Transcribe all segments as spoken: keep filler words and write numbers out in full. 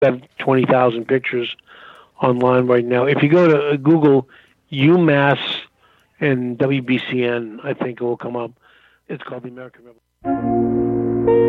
have twenty thousand pictures online right now. If you go to Google UMass and W B C N, I think it will come up. It's called the American Revolution.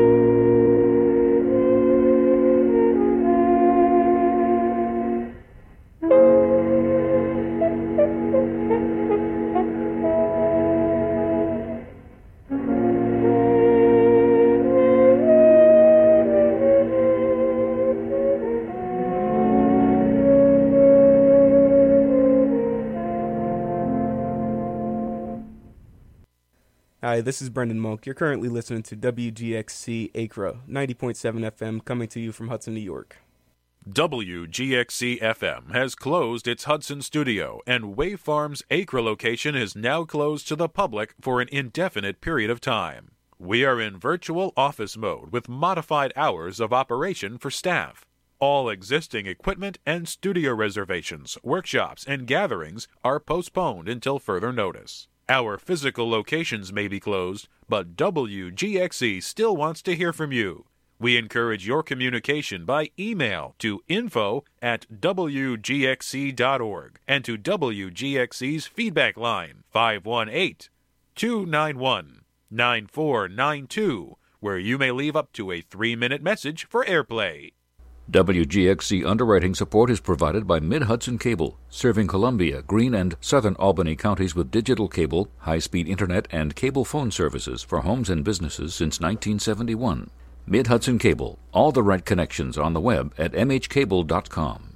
Hi, this is Brendan Monk. You're currently listening to W G X C Acra, ninety point seven F M, coming to you from Hudson, New York. W G X C F M has closed its Hudson studio, and Wave Farm's Acra location is now closed to the public for an indefinite period of time. We are in virtual office mode with modified hours of operation for staff. All existing equipment and studio reservations, workshops, and gatherings are postponed until further notice. Our physical locations may be closed, but W G X C still wants to hear from you. We encourage your communication by email to info at w g x c dot org and to W G X C's feedback line five one eight, two nine one, nine four nine two, where you may leave up to a three-minute message for airplay. W G X C underwriting support is provided by Mid-Hudson Cable, serving Columbia, Greene, and southern Albany counties with digital cable, high-speed internet, and cable phone services for homes and businesses since nineteen seventy-one. Mid-Hudson Cable, all the right connections on the web at m h cable dot com.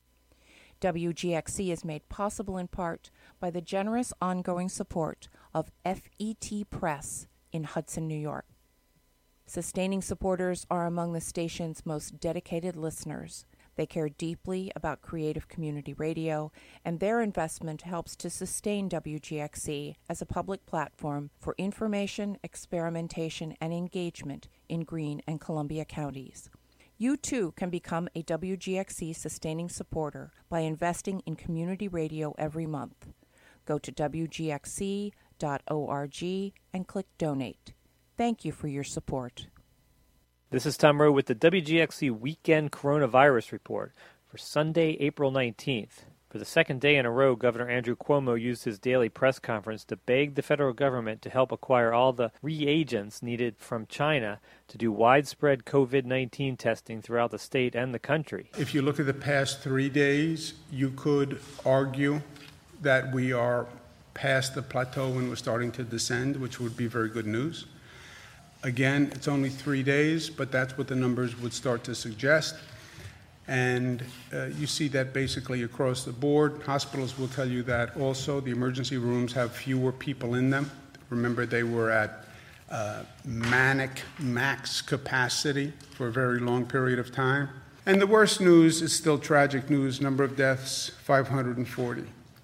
W G X C is made possible in part by the generous ongoing support of F E T Press in Hudson, New York. Sustaining supporters are among the station's most dedicated listeners. They care deeply about creative community radio, and their investment helps to sustain W G X C as a public platform for information, experimentation, and engagement in Greene and Columbia counties. You too can become a W G X C sustaining supporter by investing in community radio every month. Go to w g x c dot org and click Donate. Thank you for your support. This is Tom Rowe with the W G X C Weekend Coronavirus Report for Sunday, April nineteenth. For the second day in a row, Governor Andrew Cuomo used his daily press conference to beg the federal government to help acquire all the reagents needed from China to do widespread covid nineteen testing throughout the state and the country. If you look at the past three days, you could argue that we are past the plateau and we're starting to descend, which would be very good news. Again, it's only three days, but that's what the numbers would start to suggest. And uh, you see that basically across the board. Hospitals will tell you that also. The emergency rooms have fewer people in them. Remember, they were at uh, manic max capacity for a very long period of time. And the worst news is still tragic news. Number of deaths, five hundred forty.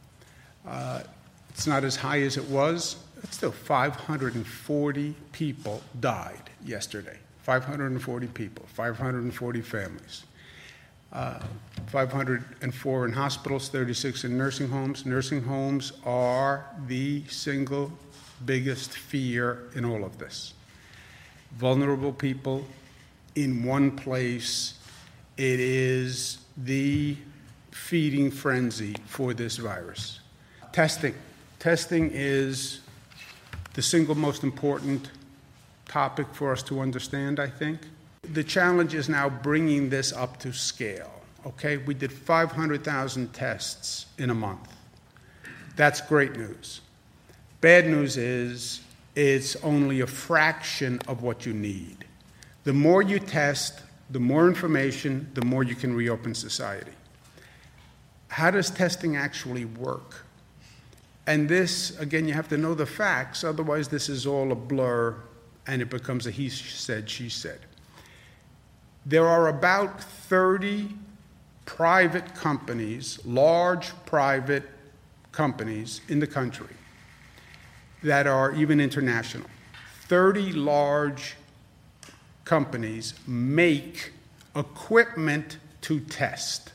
Uh, it's not as high as it was. But still, five hundred forty people died yesterday. five hundred forty people, five hundred forty families. Uh, five hundred four in hospitals, thirty-six in nursing homes. Nursing homes are the single biggest fear in all of this. Vulnerable people in one place. It is the feeding frenzy for this virus. Testing. Testing is the single most important topic for us to understand, I think. The challenge is now bringing this up to scale, okay? We did five hundred thousand tests in a month. That's great news. Bad news is it's only a fraction of what you need. The more you test, the more information, the more you can reopen society. How does testing actually work? And this, again, you have to know the facts, otherwise this is all a blur and it becomes a he said, she said. There are about thirty private companies, large private companies in the country that are even international. thirty large companies make equipment to test.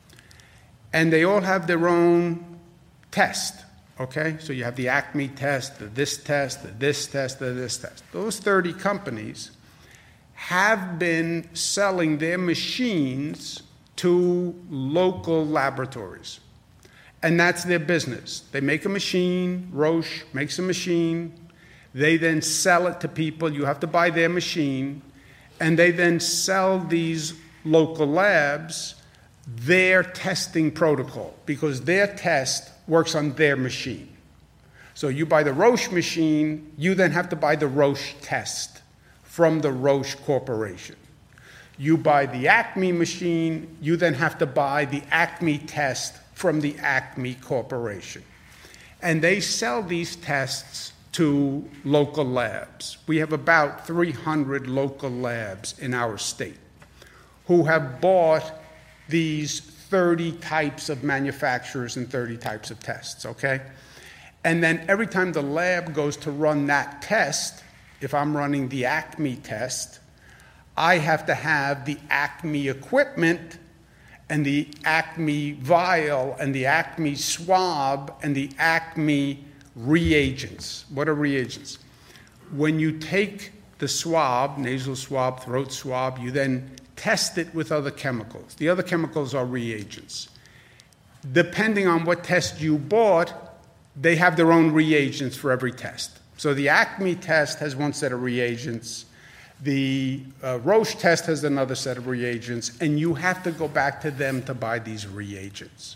And they all have their own test. Okay, so you have the Acme test, the this test, the this test, the this test. Those thirty companies have been selling their machines to local laboratories. And that's their business. They make a machine, Roche makes a machine, they then sell it to people, you have to buy their machine, and they then sell these local labs their testing protocol, because their test works on their machine. So you buy the Roche machine, you then have to buy the Roche test from the Roche Corporation. You buy the Acme machine, you then have to buy the Acme test from the Acme Corporation. And they sell these tests to local labs. We have about three hundred local labs in our state who have bought these thirty types of manufacturers and thirty types of tests, okay? And then every time the lab goes to run that test, if I'm running the Acme test, I have to have the Acme equipment and the Acme vial and the Acme swab and the Acme reagents. What are reagents? When you take the swab, nasal swab, throat swab, you then test it with other chemicals. The other chemicals are reagents. Depending on what test you bought, they have their own reagents for every test. So the Acme test has one set of reagents. The uh, Roche test has another set of reagents, and you have to go back to them to buy these reagents.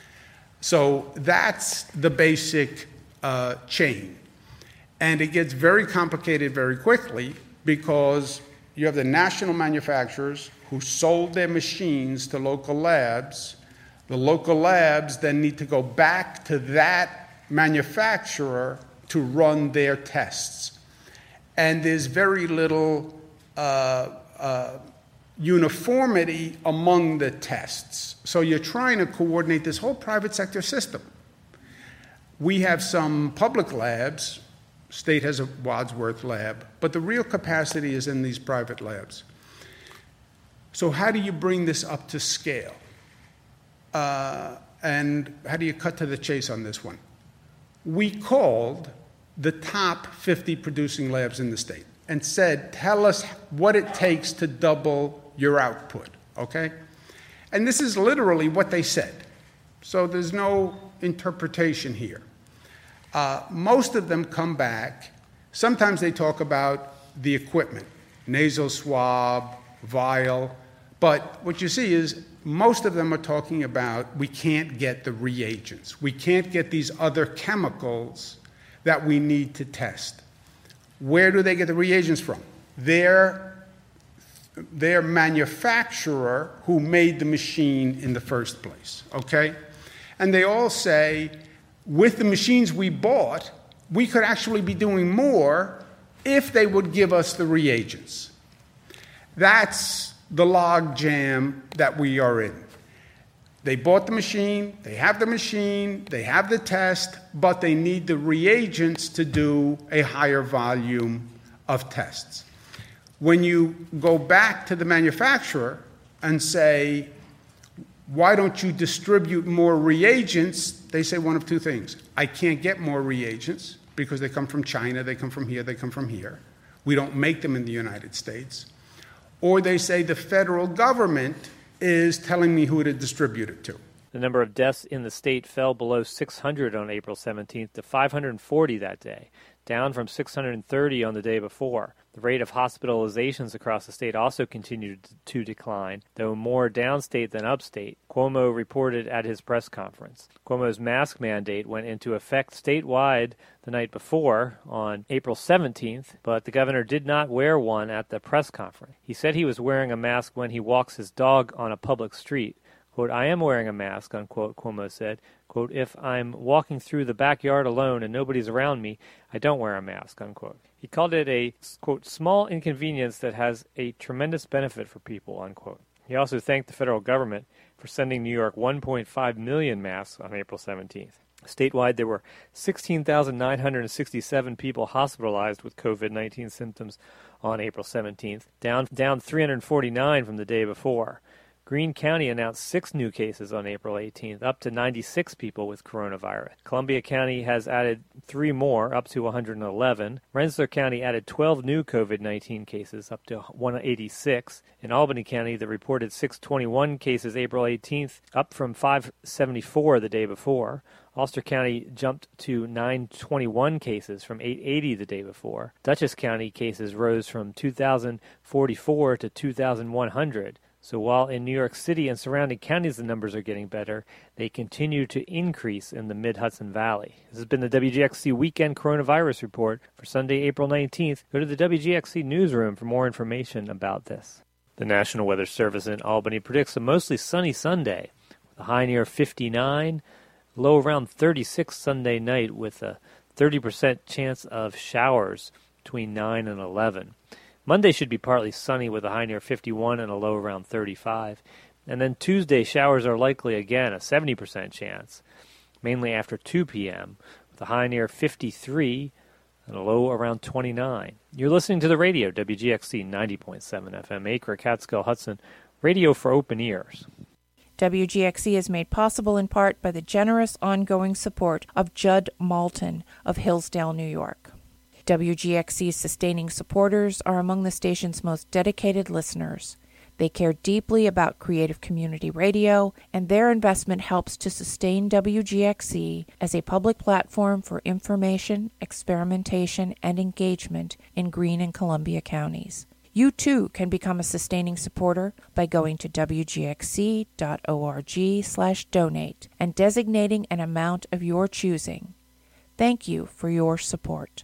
So that's the basic uh, chain. And it gets very complicated very quickly because you have the national manufacturers who sold their machines to local labs. The local labs then need to go back to that manufacturer to run their tests. And there's very little uh, uh, uniformity among the tests. So you're trying to coordinate this whole private sector system. We have some public labs. State has a Wadsworth lab, but the real capacity is in these private labs. So how do you bring this up to scale? Uh, and how do you cut to the chase on this one? We called the top fifty producing labs in the state and said, tell us what it takes to double your output, okay? And this is literally what they said. So there's no interpretation here. Uh, most of them come back. Sometimes they talk about the equipment, nasal swab, vial. But what you see is most of them are talking about we can't get the reagents. We can't get these other chemicals that we need to test. Where do they get the reagents from? Their, their manufacturer who made the machine in the first place, okay? And they all say, with the machines we bought, we could actually be doing more if they would give us the reagents. That's the log jam that we are in. They bought the machine, they have the machine, they have the test, but they need the reagents to do a higher volume of tests. When you go back to the manufacturer and say, why don't you distribute more reagents? They say one of two things. I can't get more reagents because they come from China, they come from here, they come from here. We don't make them in the United States. Or they say the federal government is telling me who to distribute it to. The number of deaths in the state fell below six hundred on April seventeenth to five hundred forty that day, down from six hundred thirty on the day before. The rate of hospitalizations across the state also continued to decline, though more downstate than upstate, Cuomo reported at his press conference. Cuomo's mask mandate went into effect statewide the night before, on April seventeenth, but the governor did not wear one at the press conference. He said he was wearing a mask when he walks his dog on a public street. Quote, I am wearing a mask, unquote, Cuomo said. Quote, if I'm walking through the backyard alone and nobody's around me, I don't wear a mask, unquote. He called it a, quote, small inconvenience that has a tremendous benefit for people, unquote. He also thanked the federal government for sending New York one point five million masks on April seventeenth. Statewide, there were sixteen thousand nine hundred sixty-seven people hospitalized with COVID nineteen symptoms on April seventeenth, down, down three hundred forty-nine from the day before. Greene County announced six new cases on April eighteenth, up to ninety-six people with coronavirus. Columbia County has added three more, up to one hundred eleven. Rensselaer County added twelve new COVID nineteen cases, up to one hundred eighty-six. In Albany County, they reported six hundred twenty-one cases April eighteenth, up from five hundred seventy-four the day before. Ulster County jumped to nine hundred twenty-one cases from eight hundred eighty the day before. Dutchess County cases rose from two thousand forty-four to two thousand one hundred. So while in New York City and surrounding counties the numbers are getting better, they continue to increase in the Mid-Hudson Valley. This has been the W G X C Weekend Coronavirus Report for Sunday, April nineteenth. Go to the W G X C newsroom for more information about this. The National Weather Service in Albany predicts a mostly sunny Sunday, with a high near fifty-nine, low around thirty-six Sunday night, with a thirty percent chance of showers between nine and eleven. Monday should be partly sunny with a high near fifty-one and a low around thirty-five. And then Tuesday, showers are likely again, a seventy percent chance, mainly after two p.m., with a high near fifty-three and a low around twenty-nine. You're listening to the radio, W G X C ninety point seven F M, Acre, Catskill, Hudson, radio for open ears. W G X C is made possible in part by the generous ongoing support of Judd Malton of Hillsdale, New York. W G X C's sustaining supporters are among the station's most dedicated listeners. They care deeply about creative community radio, and their investment helps to sustain W G X C as a public platform for information, experimentation, and engagement in Greene and Columbia counties. You too can become a sustaining supporter by going to W G X C dot org slash donate and designating an amount of your choosing. Thank you for your support.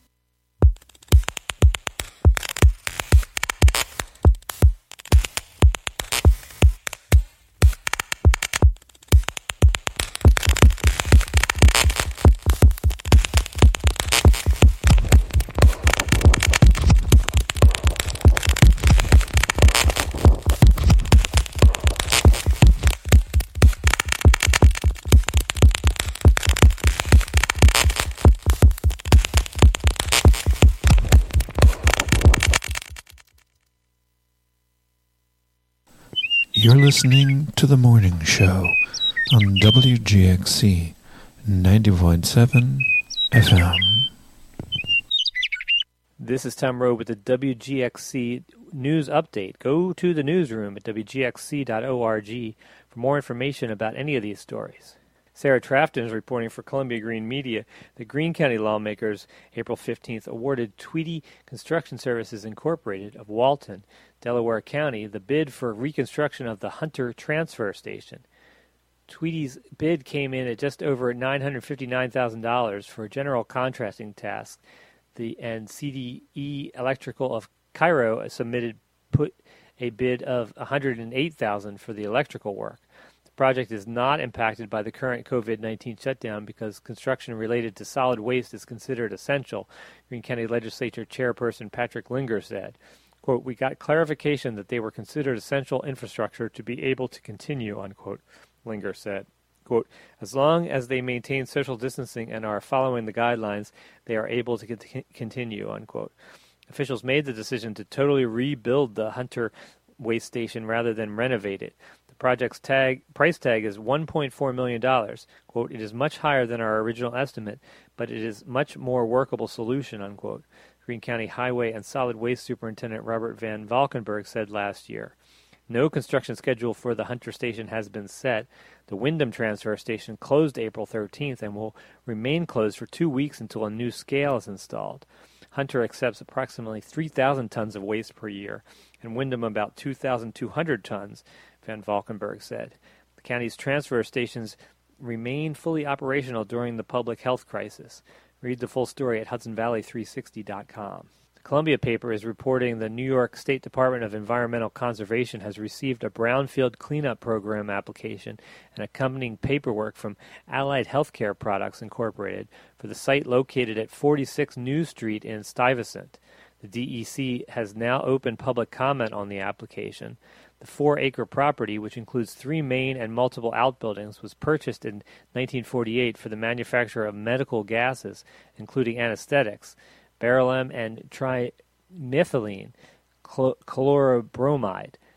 You're listening to The Morning Show on W G X C ninety point seven F M. This is Tom Rowe with the W G X C News Update. Go to the newsroom at W G X C dot org for more information about any of these stories. Sarah Trafton is reporting for Columbia Greene Media. The Greene County lawmakers, April fifteenth, awarded Tweedy Construction Services Incorporated of Walton, Delaware County, the bid for reconstruction of the Hunter Transfer Station. Tweedy's bid came in at just over nine hundred fifty-nine thousand dollars for a general contracting task. The and C D E Electrical of Cairo submitted put a bid of one hundred eight thousand dollars for the electrical work. The project is not impacted by the current COVID nineteen shutdown because construction related to solid waste is considered essential, Greene County Legislature Chairperson Patrick Linger said. Quote, "We got clarification that they were considered essential infrastructure to be able to continue," unquote, Linger said. Quote, "As long as they maintain social distancing and are following the guidelines, they are able to continue," unquote. Officials made the decision to totally rebuild the Hunter waste station rather than renovate it. The project's tag, price tag is one point four million dollars. Quote, "It is much higher than our original estimate, but it is much more workable solution," unquote. Greene County Highway and Solid Waste Superintendent Robert Van Valkenburg said last year. No construction schedule for the Hunter Station has been set. The Windham Transfer Station closed April thirteenth and will remain closed for two weeks until a new scale is installed. Hunter accepts approximately three thousand tons of waste per year, and Windham about two thousand two hundred tons, Van Valkenburg said. The county's transfer stations remain fully operational during the public health crisis. Read the full story at Hudson Valley three sixty dot com. The Columbia paper is reporting the New York State Department of Environmental Conservation has received a brownfield cleanup program application and accompanying paperwork from Allied Healthcare Products Incorporated for the site located at forty-six New Street in Stuyvesant. The D E C has now opened public comment on the application. The four-acre property, which includes three main and multiple outbuildings, was purchased in nineteen forty-eight for the manufacture of medical gases, including anesthetics, beryllium and trimethylene chlorobromide.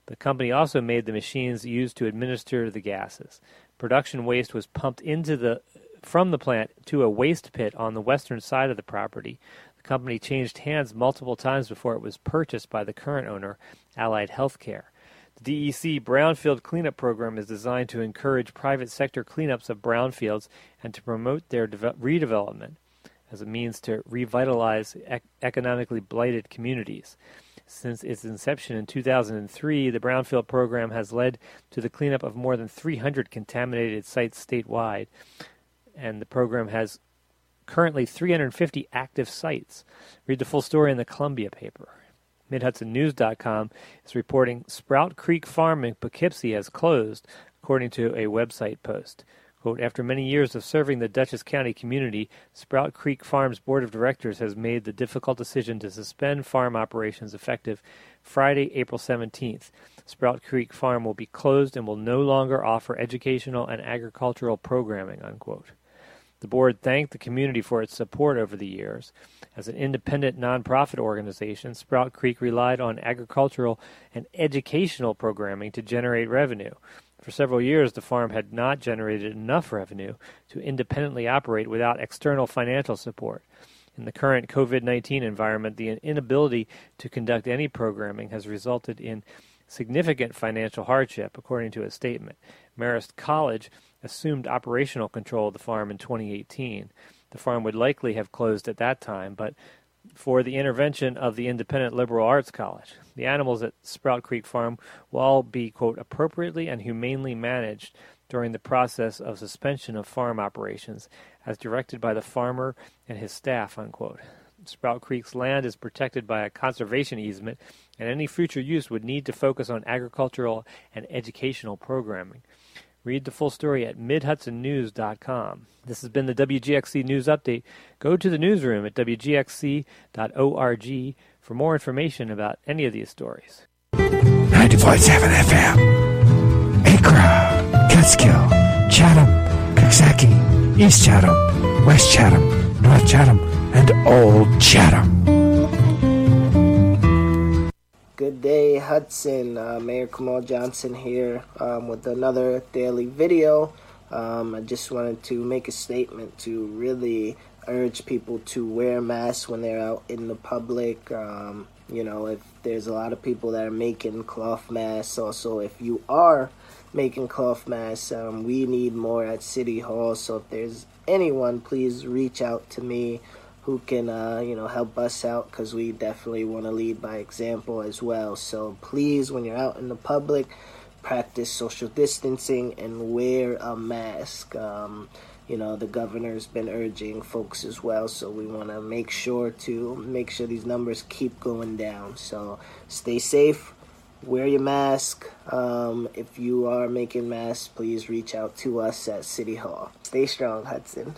The company also made the machines used to administer the gases. Production waste was pumped into the from the plant to a waste pit on the western side of the property. The company changed hands multiple times before it was purchased by the current owner, Allied Healthcare. The D E C Brownfield Cleanup Program is designed to encourage private sector cleanups of brownfields and to promote their deve- redevelopment as a means to revitalize ec- economically blighted communities. Since its inception in two thousand three, the Brownfield program has led to the cleanup of more than three hundred contaminated sites statewide, and the program has currently three hundred fifty active sites. Read the full story in the Columbia paper. Mid Hudson News dot com is reporting Sprout Creek Farm in Poughkeepsie has closed, according to a website post. Quote, after many years of serving the Dutchess County community, Sprout Creek Farm's board of directors has made the difficult decision to suspend farm operations effective Friday, April seventeenth. Sprout Creek Farm will be closed and will no longer offer educational and agricultural programming, unquote. The board thanked the community for its support over the years. As an independent nonprofit organization, Sprout Creek relied on agricultural and educational programming to generate revenue. For several years, the farm had not generated enough revenue to independently operate without external financial support. In the current COVID nineteen environment, the inability to conduct any programming has resulted in significant financial hardship, according to a statement. Marist College assumed operational control of the farm in twenty eighteen. The farm would likely have closed at that time, but for the intervention of the Independent Liberal Arts College. The animals at Sprout Creek Farm will all be, quote, appropriately and humanely managed during the process of suspension of farm operations, as directed by the farmer and his staff, unquote. Sprout Creek's land is protected by a conservation easement, and any future use would need to focus on agricultural and educational programming. Read the full story at Mid Hudson News dot com. This has been the W G X C News Update. Go to the newsroom at W G X C dot org for more information about any of these stories. ninety-four point seven F M. Acra, Catskill, Chatham, Coxsackie, East Chatham, West Chatham, North Chatham, and Old Chatham. Good day, Hudson. Uh, Mayor Kamal Johnson here um, with another daily video. Um, I just wanted to make a statement to really urge people to wear masks when they're out in the public. Um, you know, if there's a lot of people that are making cloth masks. Also, if you are making cloth masks, um, we need more at City Hall. So if there's anyone, please reach out to me who can, uh, you know, help us out, because we definitely want to lead by example as well. So please, when you're out in the public, practice social distancing and wear a mask. Um, you know, the governor's been urging folks as well, so we want to make sure to make sure these numbers keep going down. So stay safe, wear your mask. Um, if you are making masks, please reach out to us at City Hall. Stay strong, Hudson.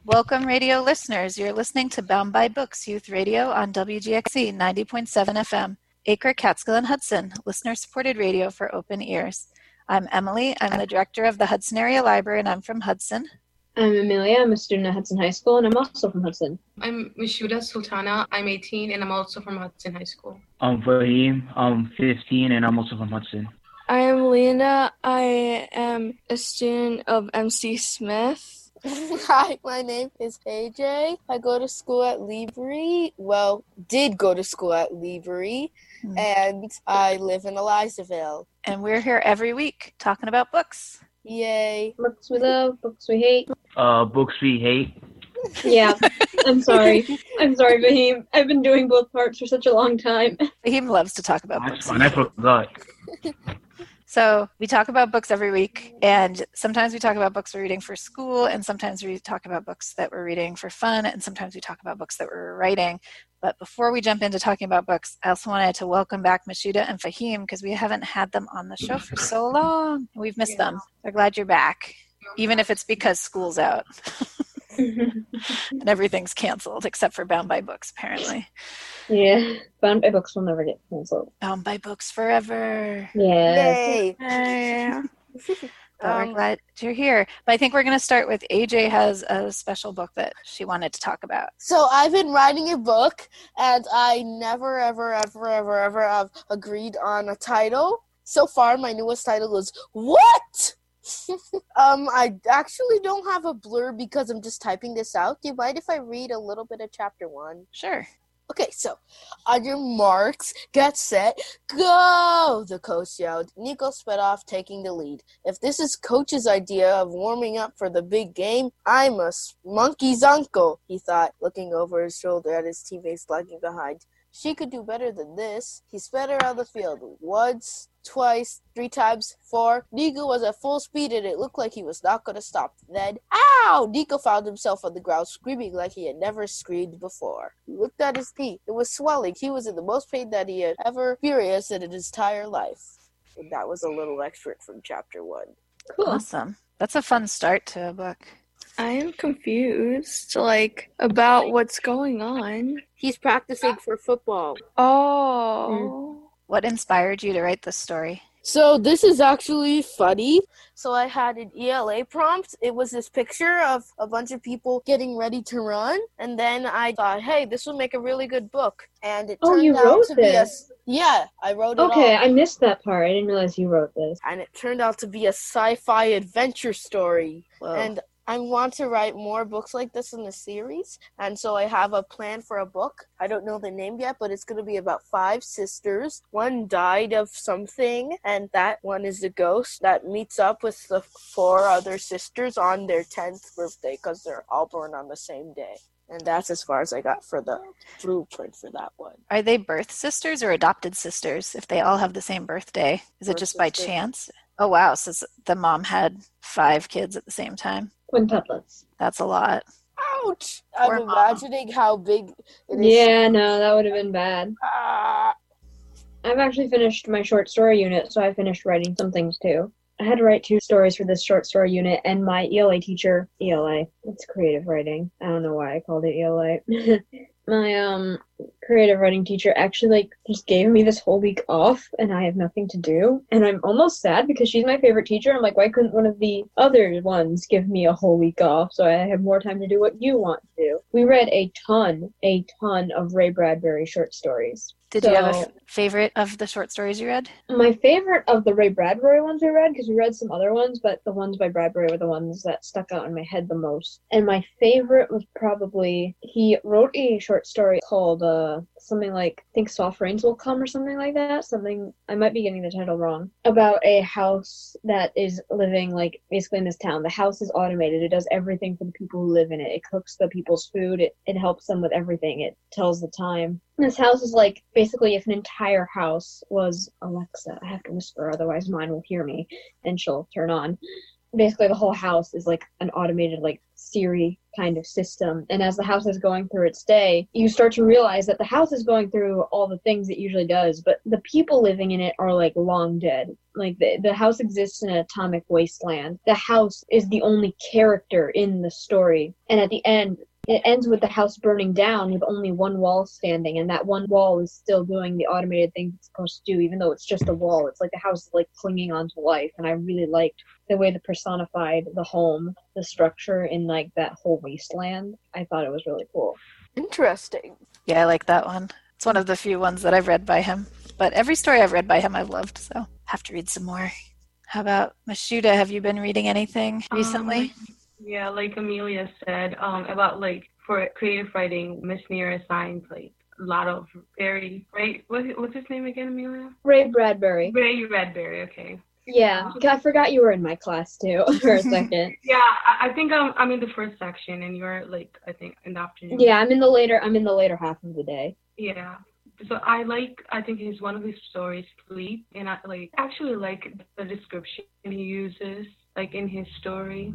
Welcome, radio listeners. You're listening to Bound by Books Youth Radio on W G X C ninety point seven F M, Acre, Catskill, and Hudson, listener-supported radio for open ears. I'm Emily. I'm the director of the Hudson Area Library, and I'm from Hudson. I'm Amelia. I'm a student at Hudson High School, and I'm also from Hudson. I'm Mishuda Sultana. I'm eighteen, and I'm also from Hudson High School. I'm Fahim. I'm fifteen, and I'm also from Hudson. I am Lena. I am a student of M C Smith. Hi, my name is A J. I go to school at Libery. Well, did go to school at Libery, mm-hmm. and I live in Elizaville. And we're here every week talking about books. Yay. Books we love, books we hate. Uh, books we hate. Yeah, I'm sorry. I'm sorry, Fahim. I've been doing both parts for such a long time. Fahim loves to talk about That's books. fine. I forgot. So we talk about books every week, and sometimes we talk about books we're reading for school, and sometimes we talk about books that we're reading for fun, and sometimes we talk about books that we're writing. But before we jump into talking about books, I also wanted to welcome back Mishuda and Fahim because we haven't had them on the show for so long. We've missed yeah. them. We're glad you're back, even if it's because school's out and everything's canceled except for Bound by Books, apparently. Yeah, Bound by Books will never get canceled. Bound by Books forever. Yeah. Yay. Yay. But um, we're glad you're here. But I think we're going to start with A J has a special book that she wanted to talk about. So I've been writing a book, and I never, ever, ever, ever, ever have agreed on a title. So far, my newest title is What? um, I actually don't have a blurb because I'm just typing this out. Do you mind if I read a little bit of chapter one? Sure. Okay, so, on your marks, get set, go! The coach yelled. Nico sped off, taking the lead. If this is Coach's idea of warming up for the big game, I'm a monkey's uncle, he thought, looking over his shoulder at his teammates lagging behind. She could do better than this. He sped around the field once, twice, three times, four. Nico was at full speed, and it looked like he was not going to stop. Then, ow! Nico found himself on the ground, screaming like he had never screamed before. He looked at his knee. It was swelling. He was in the most pain that he had ever experienced in his entire life. And that was a little excerpt from chapter one. Cool. Awesome. That's a fun start to a book. I am confused, like, about what's going on. He's practicing for football. Oh. Mm. What inspired you to write this story? So this is actually funny. So I had an E L A prompt. It was this picture of a bunch of people getting ready to run. And then I thought, hey, this would make a really good book. And it oh, turned you out wrote to this? be a... Yeah, I wrote it Okay, all. I missed that part. I didn't realize you wrote this. And it turned out to be a sci-fi adventure story. Whoa. And I want to write more books like this in the series, and so I have a plan for a book. I don't know the name yet, but it's going to be about five sisters. One died of something, and that one is the ghost that meets up with the four other sisters on their tenth birthday because they're all born on the same day. And that's as far as I got for the blueprint for that one. Are they birth sisters or adopted sisters if they all have the same birthday? Is it just by chance? Oh, wow. So the mom had five kids at the same time? Quintuplets. That's a lot. Ouch! I'm Poor imagining mom. how big it is. Yeah, no, that would have been bad. Ah. I've actually finished my short story unit, so I finished writing some things too. I had to write two stories for this short story unit, and my E L A teacher, E L A, it's creative writing. I don't know why I called it E L A. My um creative writing teacher actually like just gave me this whole week off, and I have nothing to do. And I'm almost sad because she's my favorite teacher. I'm like, why couldn't one of the other ones give me a whole week off so I have more time to do what you want to do? We read a ton, a ton of Ray Bradbury short stories. Did so, you have a f- favorite of the short stories you read? My favorite of the Ray Bradbury ones we read, because we read some other ones, but the ones by Bradbury were the ones that stuck out in my head the most. And my favorite was probably, he wrote a short story called uh, something like, I think Soft Rains Will Come or something like that. Something, I might be getting the title wrong. About a house that is living, like, basically in this town. The house is automated. It does everything for the people who live in it. It cooks the people's food. It, it helps them with everything. It tells the time. This house is like, basically if an entire house was Alexa. I have to whisper, otherwise mine will hear me, and she'll turn on. basically the whole house is like an automated like Siri kind of system. And as the house is going through its day, you start to realize that the house is going through all the things it usually does, but the people living in it are like long dead. Like the, the house exists in an atomic wasteland. The house is the only character in the story. And at the end, it ends with the house burning down with only one wall standing, and that one wall is still doing the automated things it's supposed to do, even though it's just a wall. It's like the house is like clinging onto life, and I really liked the way they personified the home, the structure in like that whole wasteland. I thought it was really cool. Interesting. Yeah, I like that one. It's one of the few ones that I've read by him. But every story I've read by him I've loved, so have to read some more. How about Mashuda? Have you been reading anything recently? Um, yeah, like Amelia said, um, about like for creative writing, Miss Near assigns like a lot of very, right, what, what's his name again, Amelia? Ray Bradbury. Ray Bradbury, okay. Yeah, I forgot you were in my class too for a second. Yeah, I, I think I'm I'm in the first section, and you're like I think in the afternoon. Yeah, I'm in the later I'm in the later half of the day. Yeah, so I like I think his one of his stories, Sleep, and I like actually like the description he uses like in his story.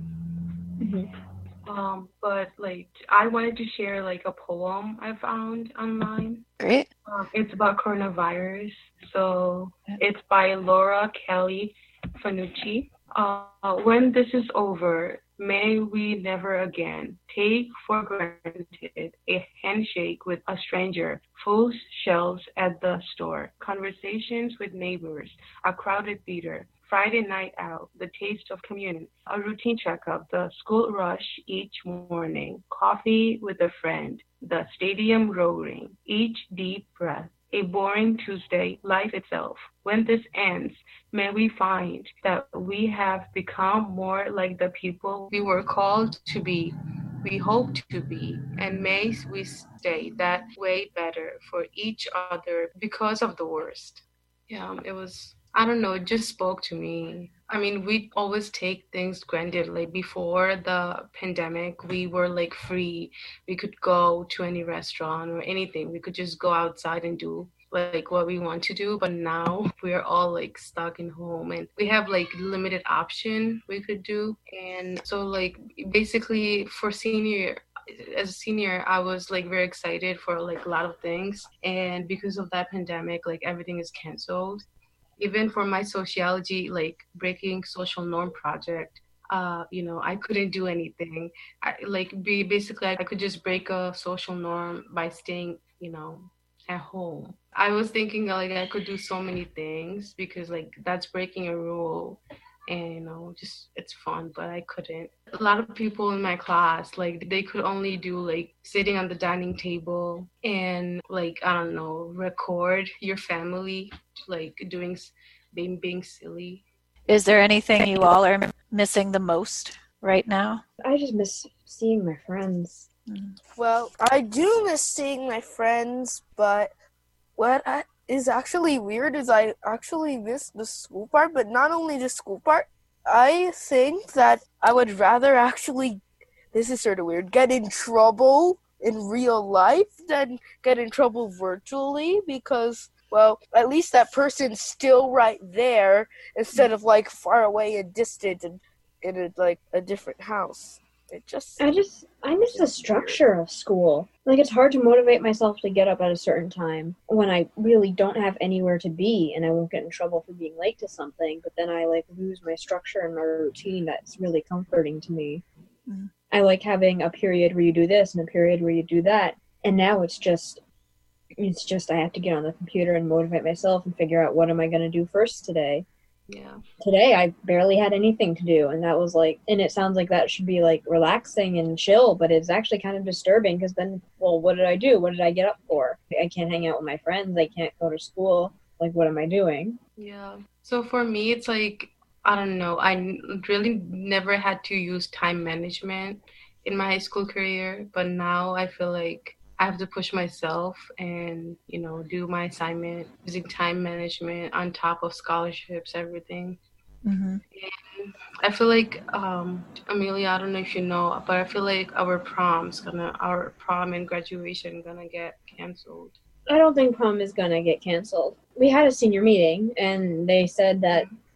Mm-hmm. Um, but like I wanted to share like a poem I found online. Great. Um, it's about coronavirus. So it's by Laura Kelly Fanucci. Uh, when this is over, may we never again take for granted a handshake with a stranger, full shelves at the store, conversations with neighbors, a crowded theater, Friday night out, the taste of communion, a routine checkup, the school rush each morning, coffee with a friend, the stadium roaring, each deep breath, a boring Tuesday, life itself. When this ends, may we find that we have become more like the people we were called to be, we hope to be, and may we stay that way better for each other because of the worst. Yeah, it was... I don't know, it just spoke to me. I mean, we always take things granted. Like before the pandemic, we were like free. We could go to any restaurant or anything. We could just go outside and do like what we want to do. But now we're all like stuck in home and we have like limited option we could do. And so like basically for senior as a senior, I was like very excited for like a lot of things. And because of that pandemic, like everything is canceled. Even for my sociology, like breaking social norm project, uh, you know, I couldn't do anything. I, like be basically, I could just break a social norm by staying, you know, at home. I was thinking like I could do so many things because like that's breaking a rule, and you know, just it's fun, but I couldn't. A lot of people in my class, like they could only do like sitting on the dining table and like I don't know, record your family like doing being being silly. Is there anything you all are missing the most right now? I just miss seeing my friends. Well, I do miss seeing my friends, but what I, is actually weird is I actually miss the school part, but not only the school part. I think that I would rather actually, this is sort of weird, get in trouble in real life than get in trouble virtually because, well, at least that person's still right there instead of like far away and distant and in a, like a different house. It just I just I miss the structure of school. Like it's hard to motivate myself to get up at a certain time when I really don't have anywhere to be and I won't get in trouble for being late to something, but then I like lose my structure and my routine that's really comforting to me. Mm-hmm. I like having a period where you do this and a period where you do that. And now it's just it's just I have to get on the computer and motivate myself and figure out what am I going to do first today. Yeah. Today I barely had anything to do, and that was like, and it sounds like that should be like relaxing and chill, but it's actually kind of disturbing because then, well, what did I do? What did I get up for? I can't hang out with my friends. I can't go to school. Like, what am I doing? Yeah. So for me, it's like, I don't know. I really never had to use time management in my high school career, but now I feel like I have to push myself and, you know, do my assignment using time management on top of scholarships, everything. Mm-hmm. And I feel like, um, Amelia, I don't know if you know, but I feel like our prom's gonna, our prom and graduation gonna get canceled. I don't think prom is gonna get canceled. We had a senior meeting and they said that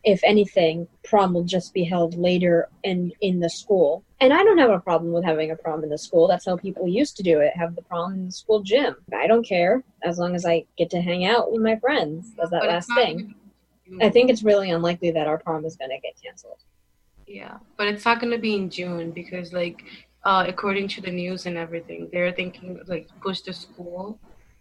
if anything, prom will just be held later and in the school. And I don't have a problem with having a prom in the school. That's how people used to do it, have the prom in the school gym. I don't care, as long as I get to hang out with my friends. That's that But last it's not thing. gonna be- I think it's really unlikely that our prom is going to get canceled. Yeah, but it's not going to be in June because, like, uh, according to the news and everything, they're thinking, like, push the school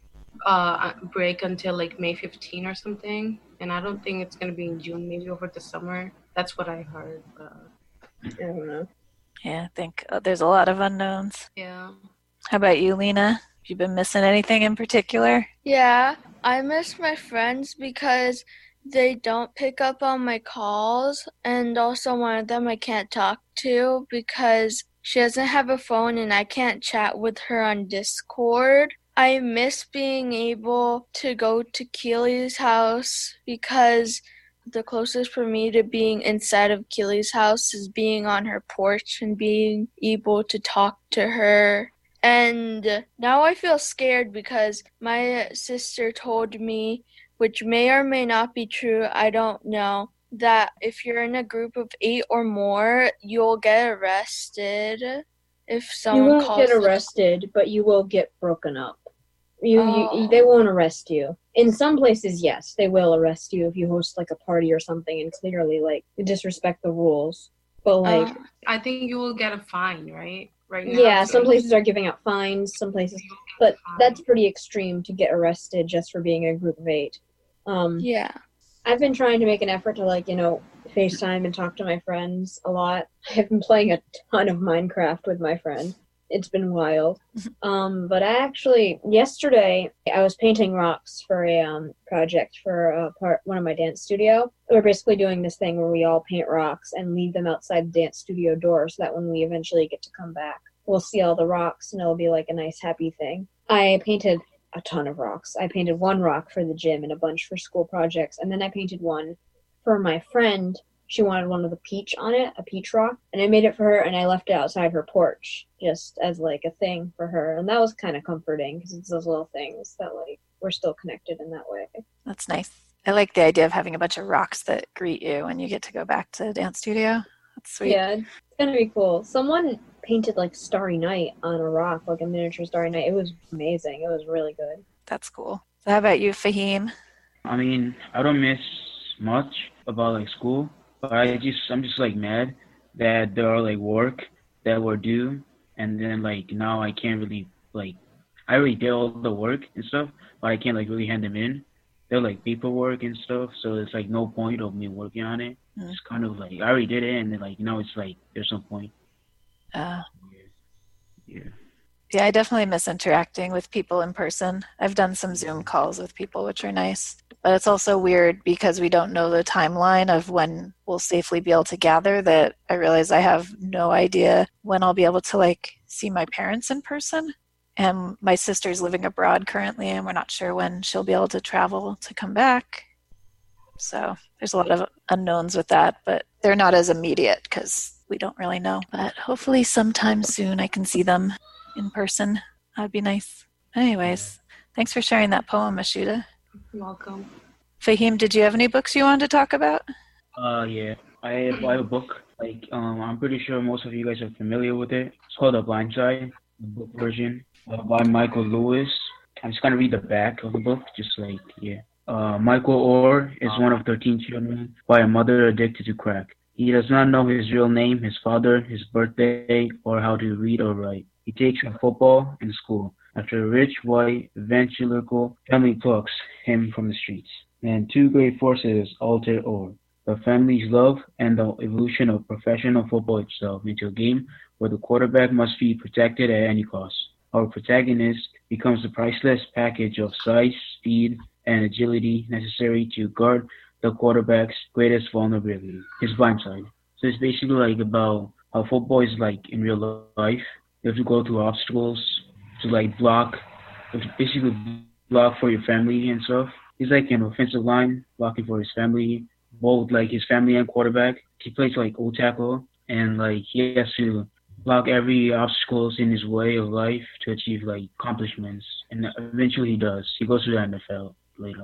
uh, break until, like, May fifteenth or something. And I don't think it's going to be in June, maybe over the summer. That's what I heard. But I don't know. Yeah, I think uh, there's a lot of unknowns. Yeah. How about you, Lena? Have you been missing anything in particular? Yeah, I miss my friends because they don't pick up on my calls, and also one of them I can't talk to because she doesn't have a phone and I can't chat with her on Discord. I miss being able to go to Keely's house because the closest for me to being inside of Keely's house is being on her porch and being able to talk to her. And now I feel scared because my sister told me, which may or may not be true, I don't know, that if you're in a group of eight or more, you'll get arrested if You someone won't calls get the- arrested, but you will get broken up. You, Oh. you, they won't arrest you. In some places, yes, they will arrest you if you host like a party or something and clearly like disrespect the rules. But like, Uh, I think you will get a fine, right? Right now. yeah, it's some like- places are giving out fines, some places, but that's pretty extreme to get arrested just for being a group of eight. Um, yeah. I've been trying to make an effort to like, you know, FaceTime and talk to my friends a lot. I've been playing a ton of Minecraft with my friend. It's been wild. Um, but I actually, yesterday, I was painting rocks for a um, project for a part one of my dance studio. We're basically doing this thing where we all paint rocks and leave them outside the dance studio door so that when we eventually get to come back, we'll see all the rocks and it'll be like a nice, happy thing. I painted a ton of rocks. I painted one rock for the gym and a bunch for school projects, and then I painted one for my friend. She wanted one with a peach on it, a peach rock, and I made it for her and I left it outside her porch just as like a thing for her, and that was kind of comforting because it's those little things that like we're still connected in that way. That's nice. I like the idea of having a bunch of rocks that greet you when you get to go back to the dance studio. That's sweet. Yeah, it's gonna be cool. Someone painted like Starry Night on a rock, like a miniature Starry Night. It was amazing. It was really good. That's cool. So how about you, Fahim? I mean, I don't miss much about like school, but I just I'm just like mad that there are like work that were due, and then like now I can't really like I already did all the work and stuff, but I can't like really hand them in. They're like paperwork and stuff, so it's like no point of me working on it. Mm. It's kind of like I already did it, and then like now it's like there's no point. Uh, Yeah. yeah, I definitely miss interacting with people in person. I've done some Zoom calls with people, which are nice. But it's also weird because we don't know the timeline of when we'll safely be able to gather, that I realize I have no idea when I'll be able to like see my parents in person. And my sister's living abroad currently, and we're not sure when she'll be able to travel to come back. So there's a lot of unknowns with that, but they're not as immediate because we don't really know. But hopefully sometime soon I can see them in person. That'd be nice. Anyways, thanks for sharing that poem, Ashuta. You're welcome. Fahim, did you have any books you wanted to talk about? Uh, yeah. I have, I have a book. Like, um, I'm pretty sure most of you guys are familiar with it. It's called The Blind Side, the book version, uh, by Michael Lewis. I'm just gonna read the back of the book, just like, yeah. Uh, Michael Orr is one of thirteen children by a mother addicted to crack. He does not know his real name, his father, his birthday, or how to read or write. He takes up football in school after a rich, white, evangelical family plucks him from the streets. And two great forces alter Orr: the family's love and the evolution of professional football itself into a game where the quarterback must be protected at any cost. Our protagonist becomes the priceless package of size, speed, and agility necessary to guard the quarterback's greatest vulnerability, his blind side. So it's basically like about how football is like in real life. You have to go through obstacles to like block, you have to basically block for your family and stuff. He's like an offensive line, blocking for his family, both like his family and quarterback. He plays like old tackle, and like he has to block every obstacles in his way of life to achieve like accomplishments. And eventually he does. He goes to the N F L later on. Yeah.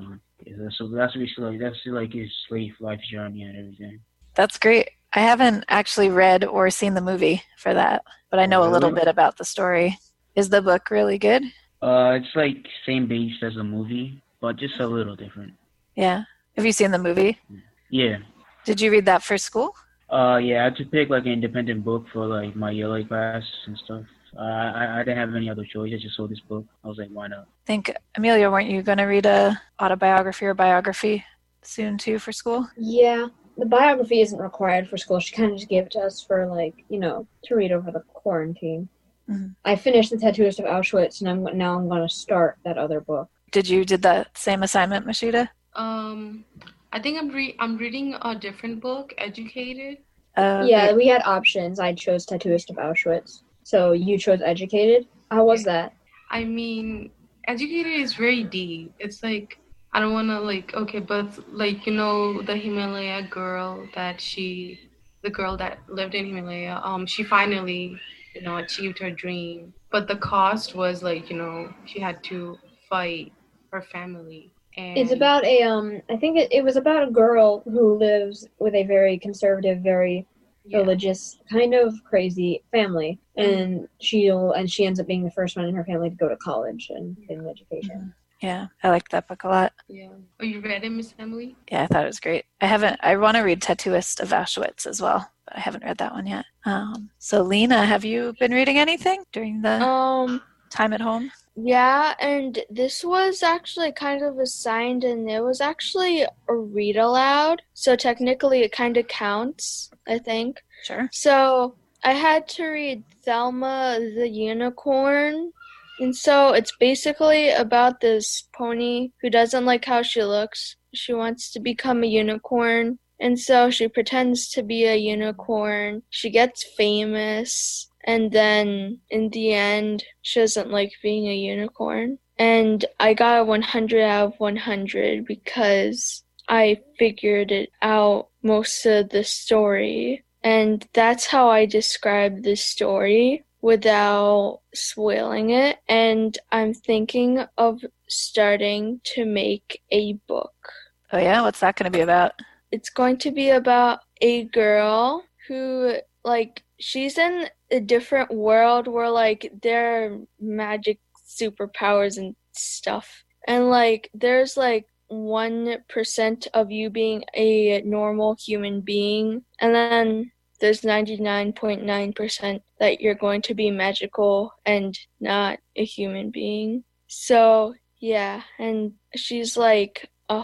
Yeah, so that's basically like that's like his slave life journey and everything. That's great. I haven't actually read or seen the movie for that, but I know Really? a little bit about the story. Is the book really good? Uh, it's like same base as a movie, but just a little different. Yeah. Have you seen the movie? Yeah. Did you read that for school? Uh, yeah, I had to pick like an independent book for like my E L A class and stuff. Uh, I I didn't have any other choice. I just saw this book. I was like, why not? I think, Amelia, weren't you going to read a autobiography or biography soon too for school? Yeah. The biography isn't required for school. She kind of just gave it to us for, like, you know, to read over the quarantine. Mm-hmm. I finished The Tattooist of Auschwitz, and I'm now I'm going to start that other book. Did you did the same assignment, Mashida? Um, I think I'm re- I'm reading a different book, Educated. Uh, yeah, we had options. I chose Tattooist of Auschwitz. So you chose Educated? How was that? I mean, Educated is very deep. It's like, I don't want to, like, okay, but, like, you know, the Himalaya girl that she, the girl that lived in Himalaya, um, she finally, you know, achieved her dream. But the cost was, like, you know, she had to fight her family. And It's about a, um, I think it, it was about a girl who lives with a very conservative, very Yeah. religious, kind of crazy family. And she'll, and she ends up being the first one in her family to go to college and get an education. Yeah, I liked that book a lot. Yeah. Oh, you read it, Miss Emily? Yeah, I thought it was great. I haven't, I want to read Tattooist of Auschwitz as well, but I haven't read that one yet. Um, so Lena, have you been reading anything during the Um, time at home? yeah, and this was actually kind of assigned, and it was actually a read aloud. So technically it kind of counts, I think. Sure. So I had to read Thelma the Unicorn. And so it's basically about this pony who doesn't like how she looks. She wants to become a unicorn. And so she pretends to be a unicorn. She gets famous. And then in the end, she doesn't like being a unicorn. And I got a one hundred out of one hundred because I figured it out most of the story. And that's how I describe the story without spoiling it. And I'm thinking of starting to make a book. Oh yeah? What's that going to be about? It's going to be about a girl who, like, she's in a different world where, like, there are magic superpowers and stuff. And, like, there's, like, one percent of you being a normal human being. And then there's ninety-nine point nine percent that you're going to be magical and not a human being. So, yeah. And she's, like, a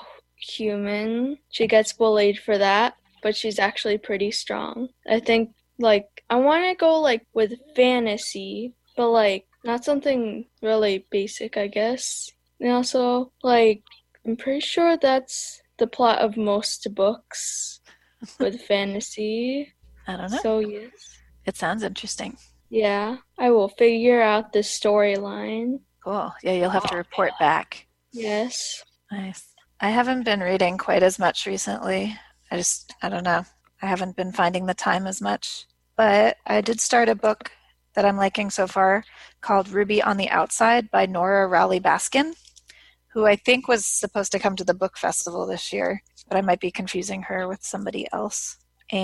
human. She gets bullied for that, but she's actually pretty strong. I think, like, I want to go, like, with fantasy, but, like, not something really basic, I guess. And also, like, I'm pretty sure that's the plot of most books with fantasy. I don't know. So, yes. It sounds interesting. Yeah, I will figure out the storyline. Cool. Yeah, you'll have to report back. Yes. Nice. I haven't been reading quite as much recently. I just, I don't know. I haven't been finding the time as much. But I did start a book that I'm liking so far called Ruby on the Outside by Nora Rowley Baskin, who I think was supposed to come to the book festival this year, but I might be confusing her with somebody else.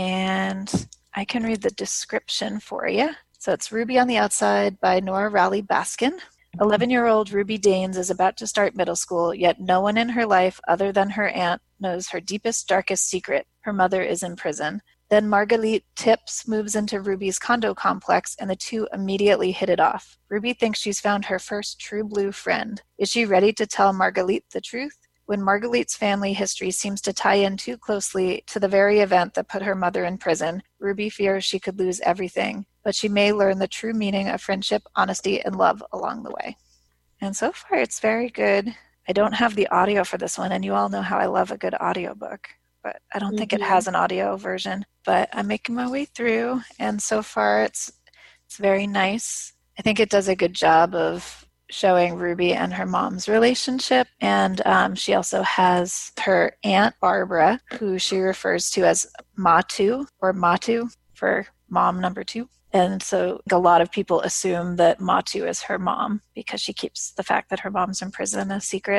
And I can read the description for you. So it's Ruby on the Outside by Nora Rowley Baskin. eleven-year-old Ruby Daines is about to start middle school, yet no one in her life other than her aunt knows her deepest, darkest secret. Her mother is in prison. Then Marguerite Tips moves into Ruby's condo complex, and the two immediately hit it off. Ruby thinks she's found her first true blue friend. Is she ready to tell Marguerite the truth? When Marguerite's family history seems to tie in too closely to the very event that put her mother in prison, Ruby fears she could lose everything, but she may learn the true meaning of friendship, honesty, and love along the way. And so far, it's very good. I don't have the audio for this one, and you all know how I love a good audiobook, but I don't mm-hmm. think it has an audio version. But I'm making my way through, and so far, it's it's very nice. I think it does a good job of showing Ruby and her mom's relationship, and um, she also has her aunt Barbara, who she refers to as Matu or Matu for mom number two. And so a lot of people assume that Matu is her mom because she keeps the fact that her mom's in prison a secret.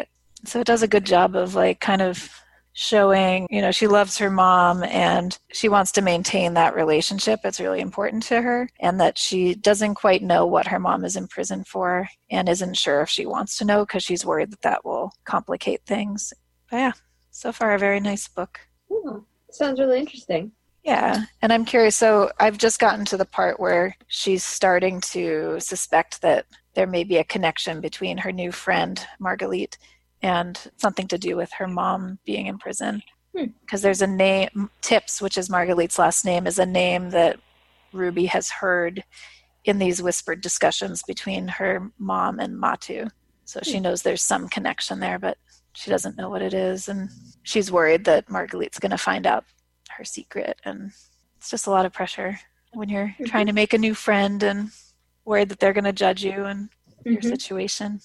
So it does a good job of like kind of showing, you know, she loves her mom and she wants to maintain that relationship. It's really important to her, and that she doesn't quite know what her mom is in prison for and isn't sure if she wants to know because she's worried that that will complicate things. But yeah, so far a very nice book. Ooh, sounds really interesting. Yeah, and I'm curious. So I've just gotten to the part where she's starting to suspect that there may be a connection between her new friend, Marguerite, and something to do with her mom being in prison. Because hmm. there's a name, Tips, which is Marguerite's last name, is a name that Ruby has heard in these whispered discussions between her mom and Matu. So she knows there's some connection there, but she doesn't know what it is. And she's worried that Marguerite's going to find out her secret. And it's just a lot of pressure when you're mm-hmm. trying to make a new friend and worried that they're going to judge you and mm-hmm. your situation.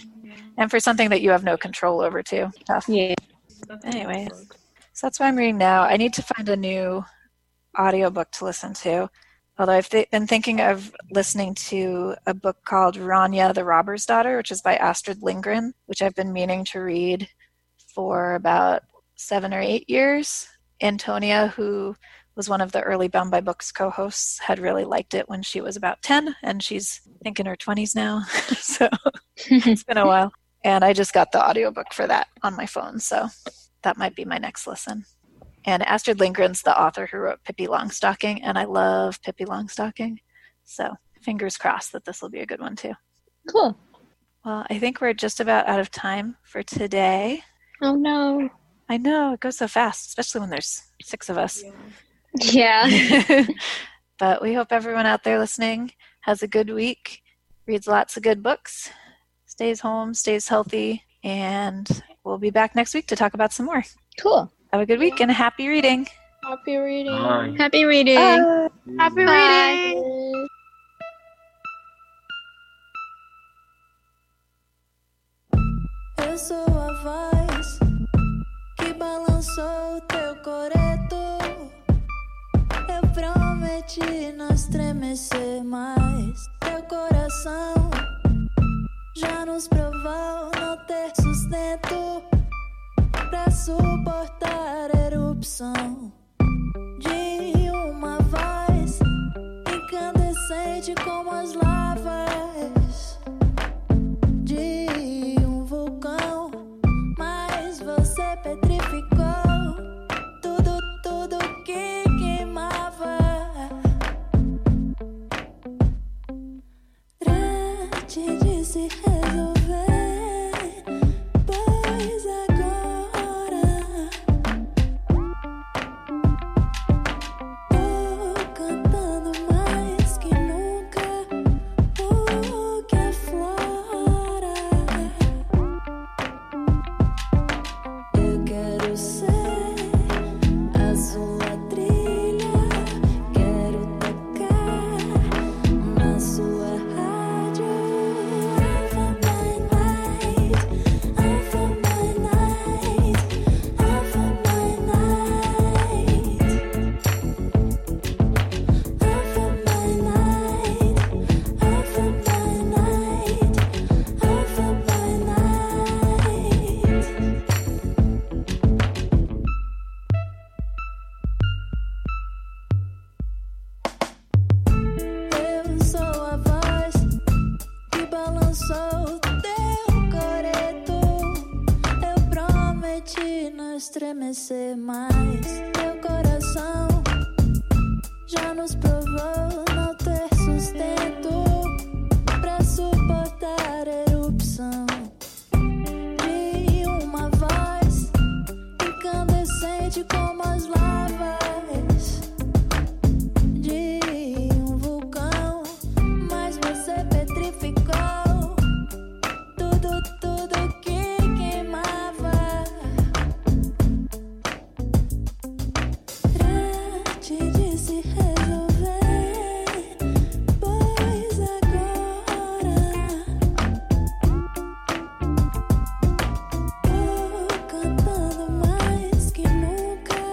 And for something that you have no control over, too. Tough. Yeah. Anyways, so that's what I'm reading now. I need to find a new audiobook to listen to. Although I've th- been thinking of listening to a book called Rania, the Robber's Daughter, which is by Astrid Lindgren, which I've been meaning to read for about seven or eight years. Antonia, who was one of the early Bound by Books co-hosts, had really liked it when she was about ten, and she's, I think, in her twenties now. So it's been a while. And I just got the audiobook for that on my phone, so that might be my next listen. And Astrid Lindgren's the author who wrote Pippi Longstocking, and I love Pippi Longstocking. So fingers crossed that this will be a good one, too. Cool. Well, I think we're just about out of time for today. Oh, no. I know, it goes so fast, especially when there's six of us. Yeah. yeah. But we hope everyone out there listening has a good week, reads lots of good books, stays home, stays healthy, and we'll be back next week to talk about some more. Cool. Have a good week and happy reading. Happy reading. Bye. Happy reading. Bye. Happy Bye. reading. Eu sou a voz que balançou teu coreto. Eu prometi não estremecer mais. Teu coração já nos provou não ter sustento pra suportar a erupção de uma voz incandescente como as lavas de um vulcão, mas você petrificou tudo, tudo que queimava. Trate de se resolver, pois agora tô cantando mais que nunca o que aflora. Eu quero ser a sua trilha, quero tocar na sua rádio. Alpha by night, Alpha by night, Alpha by night, Alpha by night, Alpha by night, Eu sou a voz que balançou teu coreto. Eu prometi não estremecer mais. Teu coração já nos provou não ter sustento pra suportar a erupção de uma voz incandescente como as lavas de um vulcão, mas você petrificou tudo, tudo que queimava. Trate de se resolver, pois agora tô cantando mais que nunca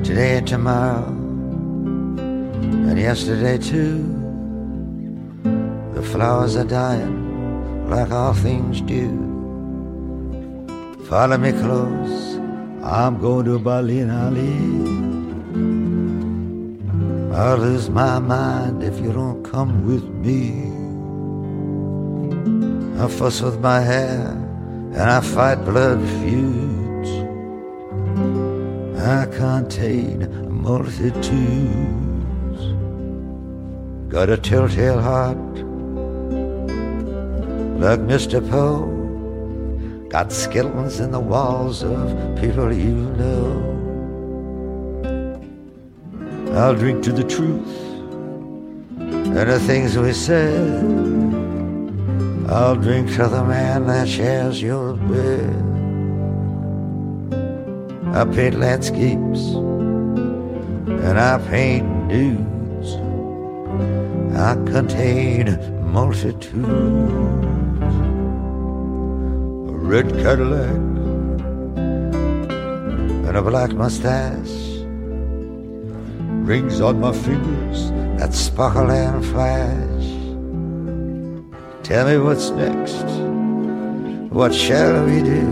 today and tomorrow, and yesterday too. The flowers are dying like all things do. Follow me close, I'm going to Berlin, Ali. I'll lose my mind if you don't come with me. I fuss with my hair and I fight blood feuds. I contain multitudes. Got a telltale heart like Mister Poe. Got skeletons in the walls of people you know. I'll drink to the truth and the things we said. I'll drink to the man that shares your bed. I paint landscapes and I paint nudes. I contain multitudes. A red Cadillac and a black mustache, rings on my fingers that sparkle and flash. Tell me what's next, what shall we do?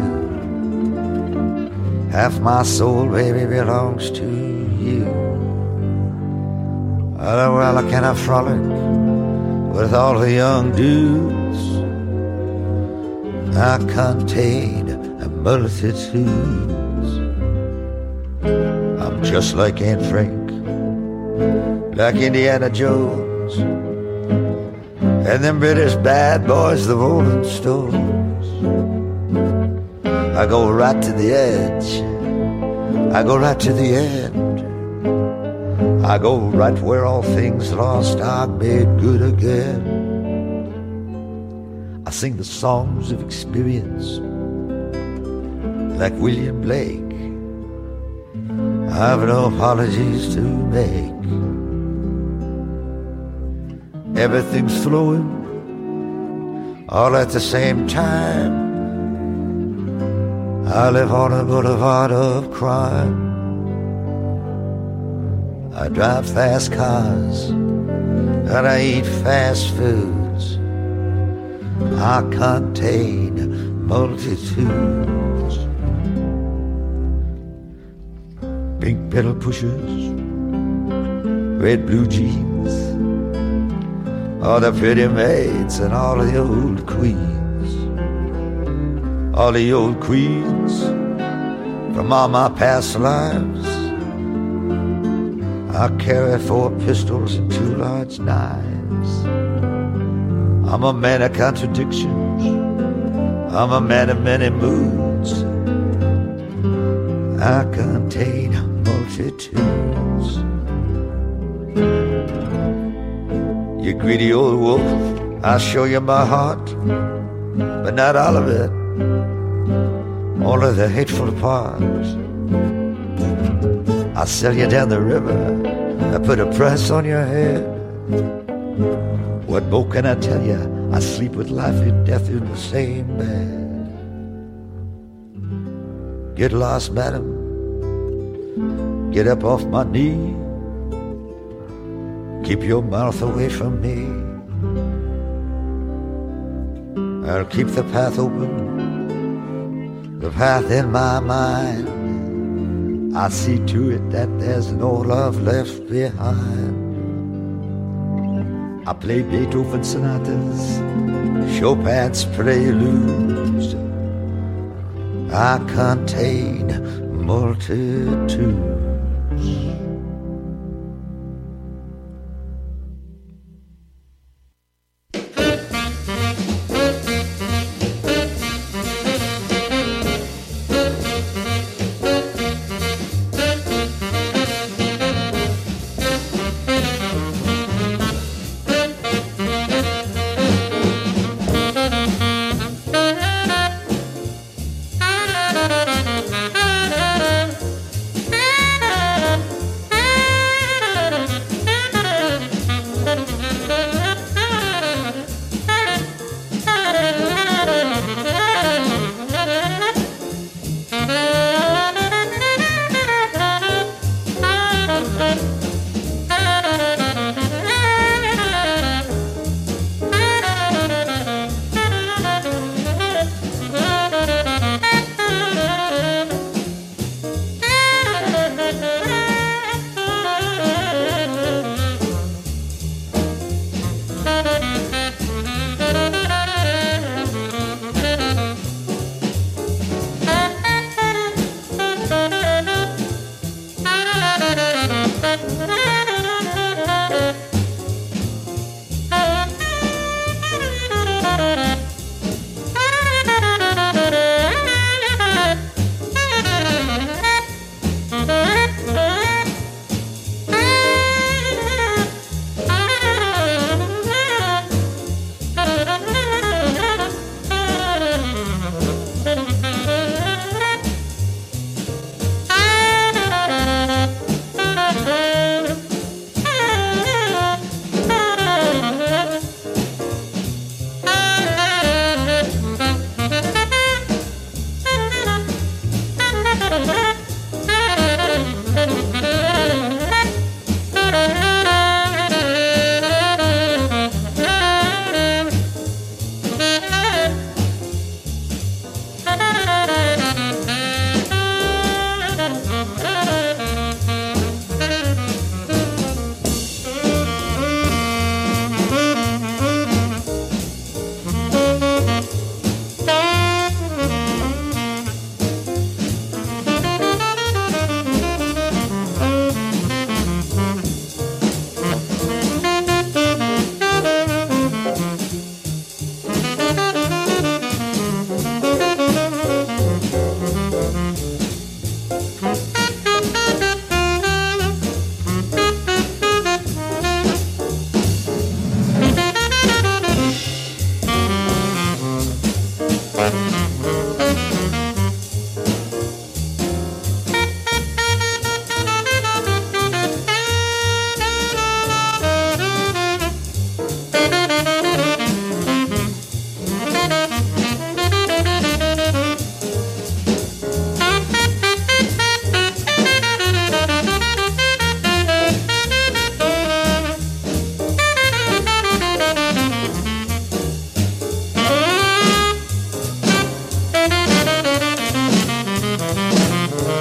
Half my soul, baby, belongs to you. Oh, well, can I frolic with all the young dudes? I contain multitudes. I'm just like Anne Frank, like Indiana Jones, and them British bad boys, the Rolling Stones. I go right to the edge, I go right to the end, I go right where all things lost are made good again. I sing the songs of experience like William Blake. I've no apologies to make. Everything's flowing all at the same time. I live on a boulevard of crime. I drive fast cars and I eat fast foods. I contain multitudes. Pink pedal pushers, red blue jeans, all the pretty maids and all the old queens, all the old queens from all my past lives. I carry four pistols and two large knives. I'm a man of contradictions, I'm a man of many moods. I contain multitudes. You greedy old wolf, I'll show you my heart, but not all of it, all of the hateful parts. I'll sell you down the river, I put a price on your head. What more can I tell you? I sleep with life and death in the same bed. Get lost, madam, get up off my knee. Keep your mouth away from me. I'll keep the path open, the path in my mind. I see to it that there's no love left behind. I play Beethoven sonatas, Chopin's preludes. I contain multitudes.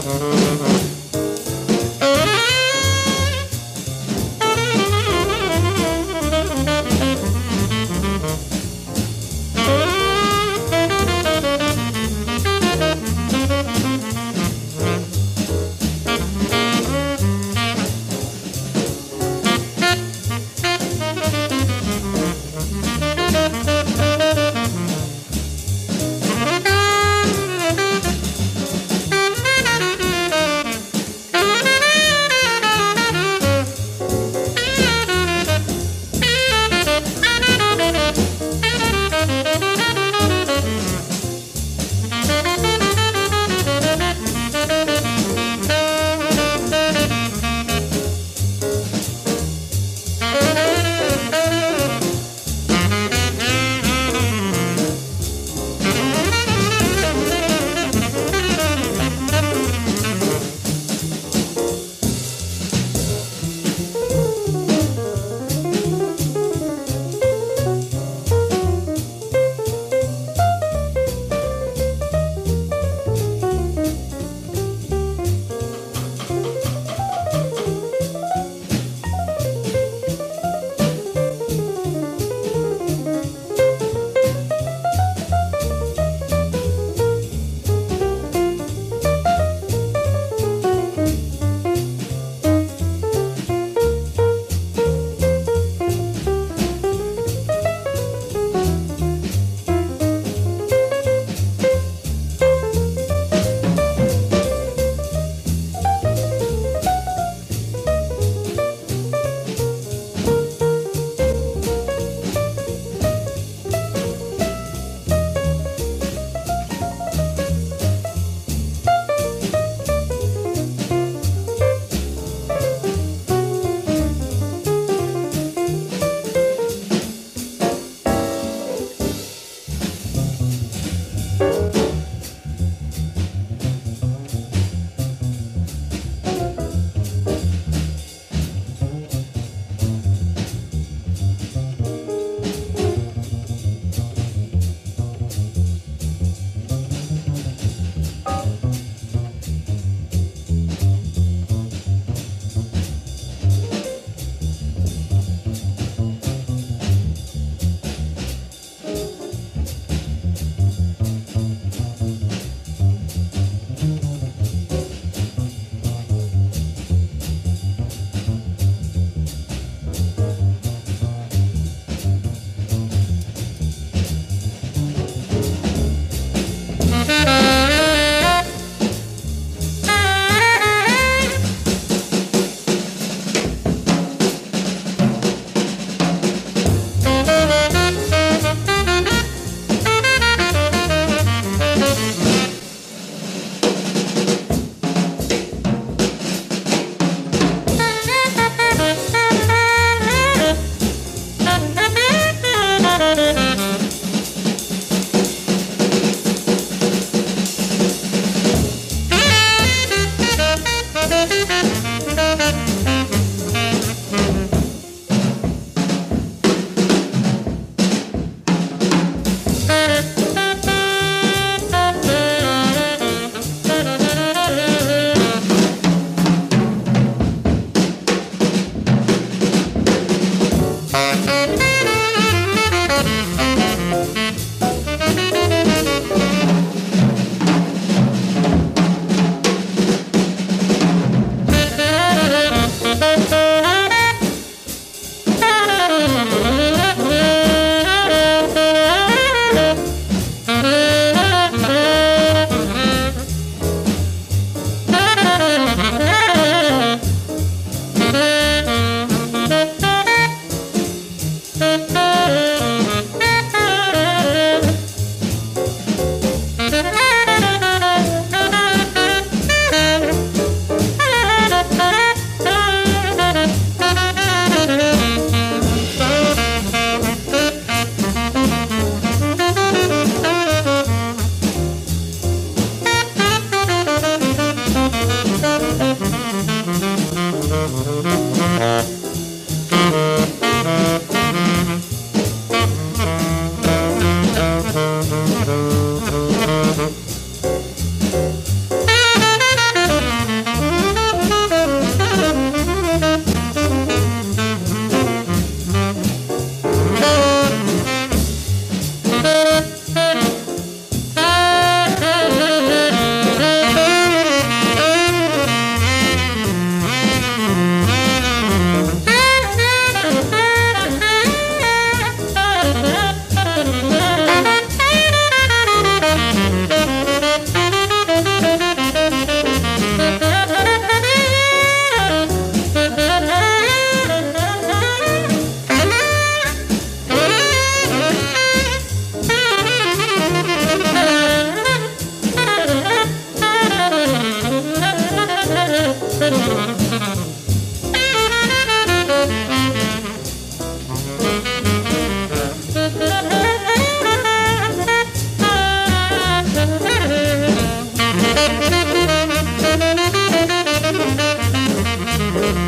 Thank you.